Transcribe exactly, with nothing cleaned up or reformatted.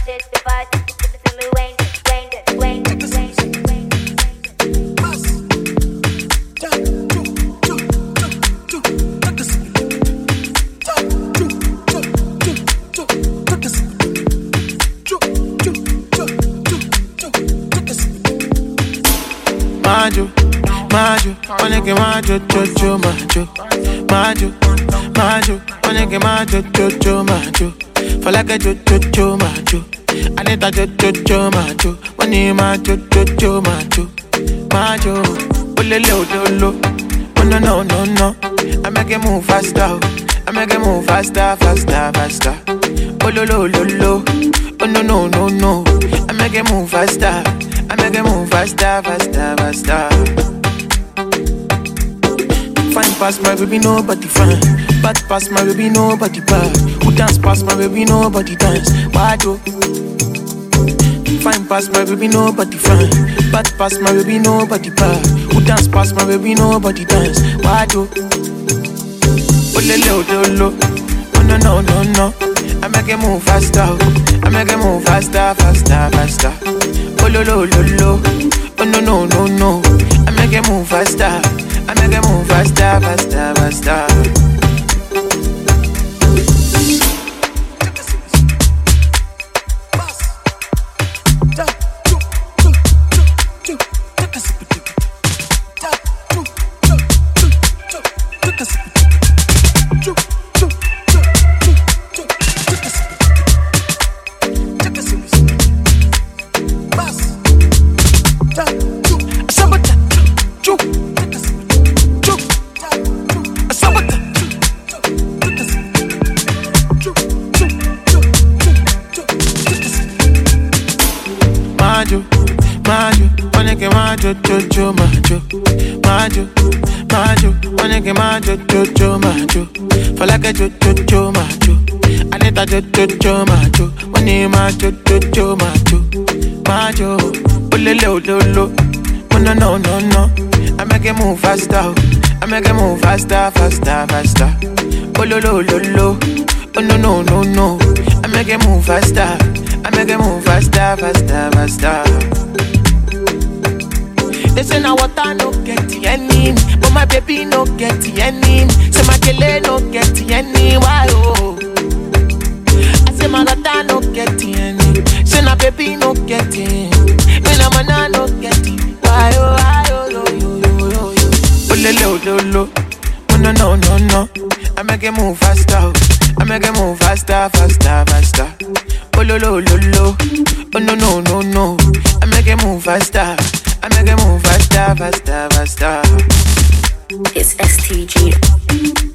Majo, majo, onege majo, jojo, majo, majo, majo, onege majo, jojo, majo. For like a jojo, jojo, majo. Anita jojo, jojo, majo. Money majo, jojo, majo, majo. Olele ololo, oh no no no no. I make it move faster, I make it move faster, faster, faster. Ololo ololo, oh no no no no. I make it move faster. I make it move faster, faster, faster. Fine past my baby, nobody fine. Bad past my baby, nobody bad. Who dance past my baby, nobody dance. Why do? Fine past my baby, nobody fine. Bad past my baby, nobody bad. Who dance past my baby, nobody dance. Why do? Oh le le oh lo, oh no no no no. I make it move faster, I make it move faster, faster, faster. Oh lo lo lo lo, oh no no no no. I make it move faster, I make it move faster, faster, faster. Majo, majo, onege majo, jojo, majo, majo, majo, onege majo, jojo, majo. For like a jojo, jojo, majo. Anita jojo, jojo, majo. Money majo, jojo, majo, majo. Olele ololo, oh no no no no. I make it move faster, I make it move faster, faster, faster. Ololo ololo, oh no no no no. I make it move faster. I make it move faster, faster, faster. They say now water no get any, but my baby no get any. Say my kele no get any, why oh? I say my water no get any. Say my baby no get any. Me na mana no get it, why oh, why oh, yo yo yo yo yo. Oh le le oh lo lo, oh no no no no. I make it move faster, I make it move faster, faster, faster. Oh lo lo lo lo, oh no no no no. I make it move faster, I make it move faster, faster, faster. It's S T G.